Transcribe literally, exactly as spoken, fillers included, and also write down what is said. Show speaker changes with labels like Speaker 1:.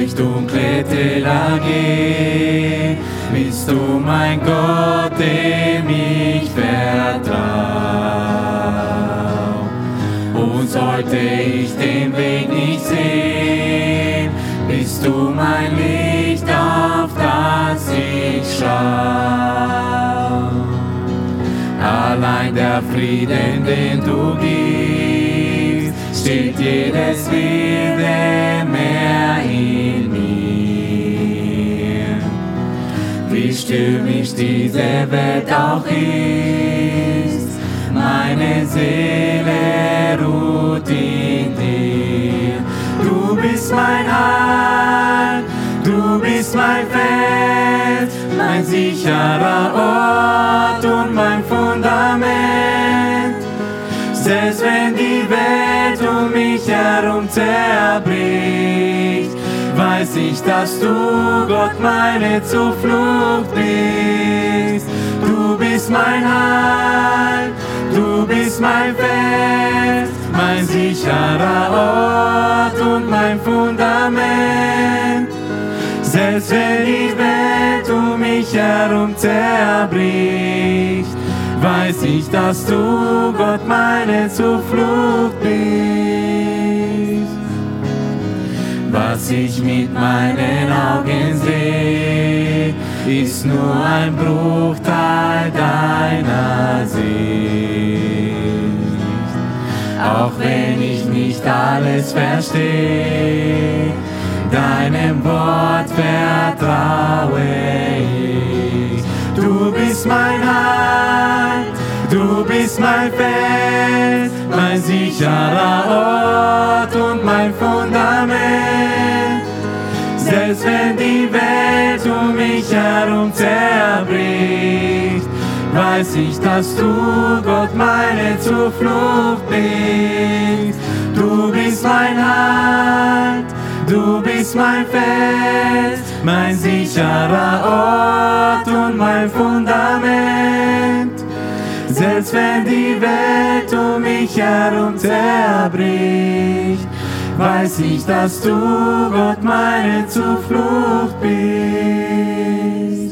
Speaker 1: durch dunkle Täler geh, bist du mein Gott, dem ich vertrau. Und sollte ich den Weg nicht sehen, bist du mein Licht, auf das ich schau. Allein der Frieden, den du gibst, steht jedes wilde Meer in mir. Wie stürmisch diese Welt auch ist, meine Seele ruht in dir. Du bist mein Halt, du bist mein Fels, mein sicherer Ort und mein Fundament. Selbst wenn die Welt um mich herum zerbricht, weiß ich, dass du, Gott, meine Zuflucht bist. Du bist mein Halt, du bist mein Fels, mein sicherer Ort und mein Fundament. Selbst wenn die Welt um mich herum zerbricht, weiß ich, dass du, Gott, meine Zuflucht bist. Was ich mit meinen Augen sehe, ist nur ein Bruchteil deiner Sicht. Auch wenn ich nicht alles verstehe, deinem Wort vertraue ich. Du bist mein Halt, du bist mein Fels, mein sicherer Ort und mein Fundament. Selbst wenn die Welt um mich herum zerbricht, weiß ich, dass du, Gott, meine Zuflucht bist. Du bist mein Halt, du bist mein Fels, mein sicherer Ort und mein Fundament. Selbst wenn die Welt um mich herum zerbricht, weiß ich, dass du, Gott, meine Zuflucht bist.